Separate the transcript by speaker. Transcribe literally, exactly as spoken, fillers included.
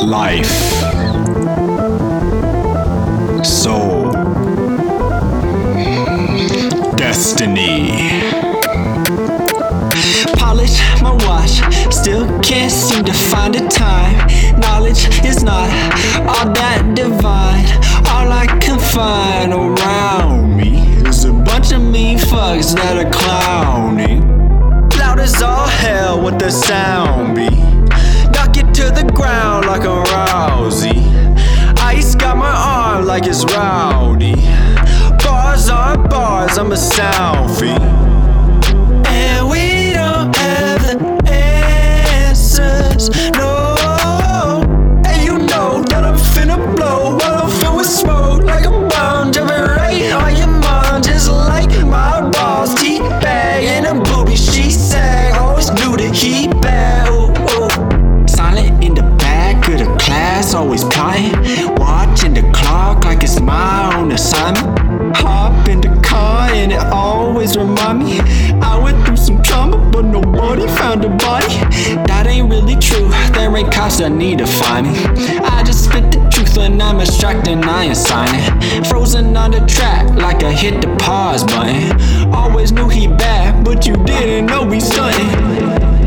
Speaker 1: life, soul, destiny.
Speaker 2: Polish my watch, still can't seem to find a time. Knowledge is not all that divine. All I can find around me is a bunch of mean fucks that are clowning. Loud as all hell what the sound be. Knock it to the ground like a Rousey. Ice got my arm like it's rowdy. Bars on bars, I'm a sound fiend. And we don't have the answers, no. And you know that I'm finna blow while I'm filled with smoke like a bomb. Jumping right on your mom, just like my balls. Teabag in a booby, she sang. Always knew that he bad, ooh, ooh. Silent in the back of the class, always plotting. Watching the clock like it's my own assignment. Hop in the car and it always remind me I went through some trauma but nobody found a body. That ain't really true, there ain't cops that need to find me. I just spit the truth when I'm abstracted and I ain't signing. Frozen on the track like I hit the pause button. Always knew he bad but you didn't know we stunting.